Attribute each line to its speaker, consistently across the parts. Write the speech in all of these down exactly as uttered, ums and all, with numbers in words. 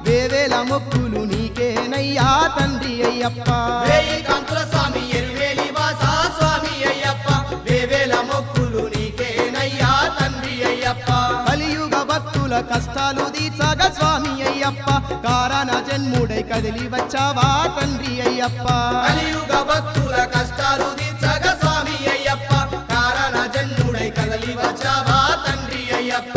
Speaker 1: వేవేల మొక్కులు నీకేనయ్యా తండ్రి అయ్యప్ప
Speaker 2: వేయి కాంతుల స్వామి ఎరుమేలి వాస స్వామి అయ్యప్ప వేవేల మొక్కులు నీకేనయ్యా తండ్రి అయ్యప్ప
Speaker 1: కలియుగ భక్తుల కష్టాలు తీర్చగా స్వామి అయ్యప్ప కారణ జన్ముడై కదిలి వచ్చావా తండ్రి అయ్యప్ప
Speaker 2: కలియుగ భక్తుల కష్టాలు తీర్చగా స్వామి అయ్యప్ప కారణ జన్ముడై కదలి వచ్చావా తండ్రి అయ్యప్ప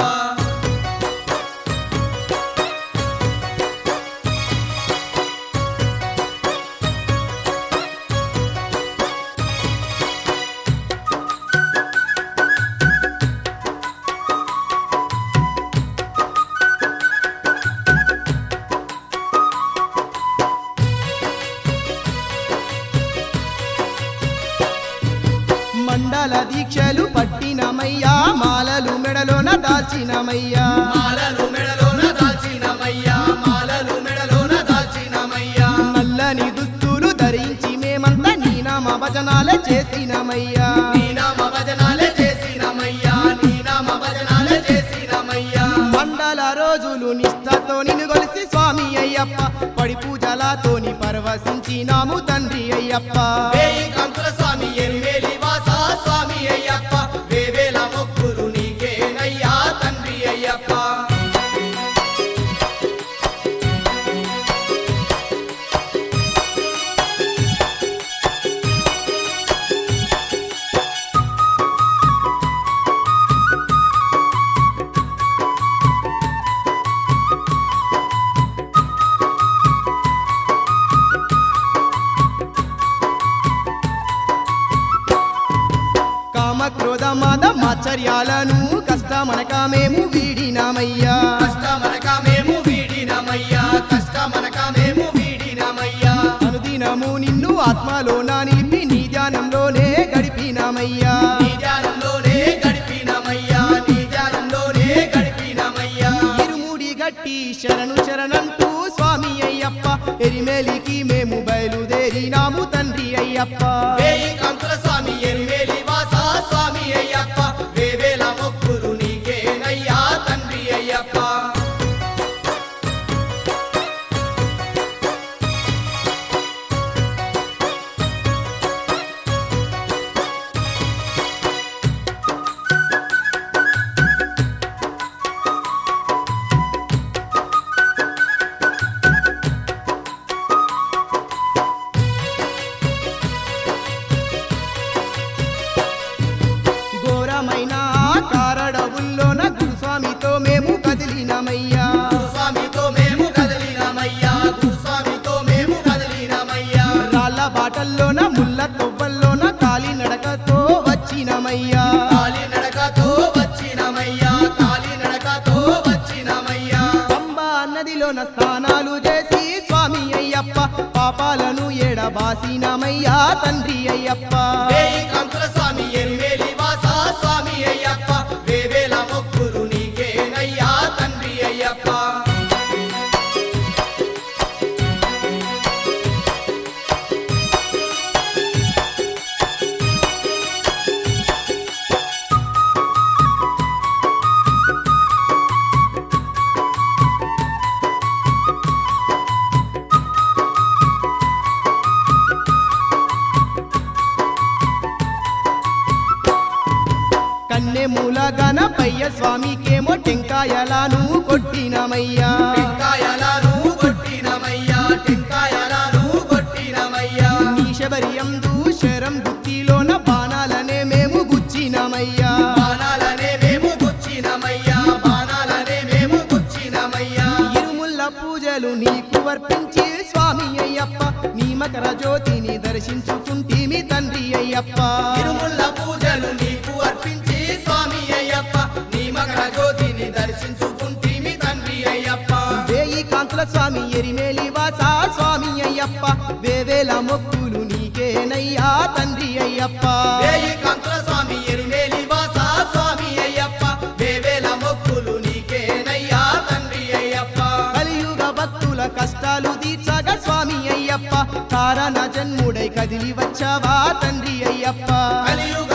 Speaker 1: మండల దీక్షలు పట్టినమయ్యా మాలలు మెడలోన దాల్చినమయ్యా
Speaker 2: మాలలు మెడలోన దాల్చినమయ్యా మాలలు మెడలోన దాల్చినమయ్యా
Speaker 1: నల్లని దుస్తులు ధరించి మేమంతా నీ నామ భజనాలే చేసినమయ్యా
Speaker 2: నీ నామ భజనాలే చేసినమయ్యా నీ నామ భజనాలే చేసినమయ్యా
Speaker 1: మండల రోజులు నిష్ఠతో నిన్ను కొలిసి స్వామి అయ్యప్ప పడి పూజలతోని పరవశించినాము తండ్రి అయ్యప్ప
Speaker 2: వేయి కాంతుల స్వామి ఎరుమేలి వాస స్వామి అయ్యప్ప వేవేల మొక్కులు నీకేనయ్యా తండ్రి అయ్యప్ప
Speaker 1: కామ క్రోధ మద మాచర్యాలను కష్టమనక మేము వీడినామయ్యా
Speaker 2: కష్టమనక మేము వీడినమయ్యా కష్టమనక మేము వీడినమయ్యా
Speaker 1: అనుదినము నిన్ను ఆత్మలోన నిలిపి నీ ధ్యానంలోనే గడిపినామయ్యా
Speaker 2: నీ ధ్యానంలోనే గడిపినమయ్యా నీ ధ్యానంలోనే గడిపినమయ్యా
Speaker 1: ఇరుముడి గట్టి శరణు శరణంటూ స్వామి అయ్యప్ప ఎరిమేలికి మేము బయలుదేరినాము తండ్రి అయ్యప్ప
Speaker 2: వేయి కాంతుల స్వామి ఎరుమేలి వాస స్వామి అయ్యప్ప వేవేల మొక్కులు నీకేనయ్యా తండ్రి అయ్యప్ప
Speaker 1: ఘోరమైన కారడవుల్లోన గురుస్వామితో మేము కదిలినామయ్యా
Speaker 2: స్వామితో మేము కదిలినమయ్యా స్వామితో మేము కదిలినమయ్యా
Speaker 1: రాళ్ళ బాటల్లోన ముళ్ళ తొవ్వల్లోన కాలి నడకతో వచ్చినమయ్యా
Speaker 2: కాలి నడకతో వచ్చినమయ్యా కాలి నడకతో వచ్చినమయ్యా
Speaker 1: పంబా నదిలోన స్నానాలు చేసి స్వామి అయ్యప్ప పాపాలను ఎడబాసినమయ్యా తండ్రి అయ్యప్ప
Speaker 2: వేయి కాంతుల స్వామి ఎరుమేలి వాస స్వామి అయ్యప్ప వేవేల మొక్కులు నీకేనయ్యా తండ్రి అయ్యప్ప
Speaker 1: కన్నెమూల గణపయ్య స్వామికేమో టెంకాయలను కొట్టినమయ్యా
Speaker 2: టెంకాయలను కొట్టినమయ్యా టెంకాయలను కొట్టినమయ్యా
Speaker 1: నీ శబరియందు శరం గుత్తిలోన బాణాలనే మేము గుచ్చినమయ్యా
Speaker 2: బాణాలనే మేము గుచ్చినమయ్యా బాణాలనే మేము గుచ్చినమయ్యా
Speaker 1: ఇరుముల్ల పూజలు నీకు వర్పించి స్వామి అయ్యప్ప నీ మకర జ్యోతిని దర్శించుకుంటేమి తండ్రి అయ్యప్ప
Speaker 2: తిరుముల్ల పూజలు నీకు అర్పించి స్వామి అయ్యప్ప నీ మకర జ్యోతిని దర్శించుకుంటేమి తండ్రి అయ్యప్ప
Speaker 1: వేయి కాంతుల స్వామి ఎరిమేలి వాస స్వామి అయ్యప్ప వేవేల మొక్కులు నీకేనయ్యా తండ్రి అయ్యప్ప
Speaker 2: వేయి కాంతుల స్వామి ఎరుమేలి వాస స్వామి అయ్యప్ప వేవేల మొక్కులు నీకేనయ్యా తండ్రి అయ్యప్ప
Speaker 1: కలియుగ భక్తుల కష్టాలు తీర్చగా స్వామి అయ్యప్ప కారణ జన్ముడై కదిలి వచ్చావా తండ్రి అయ్యప్ప
Speaker 2: కలియుగ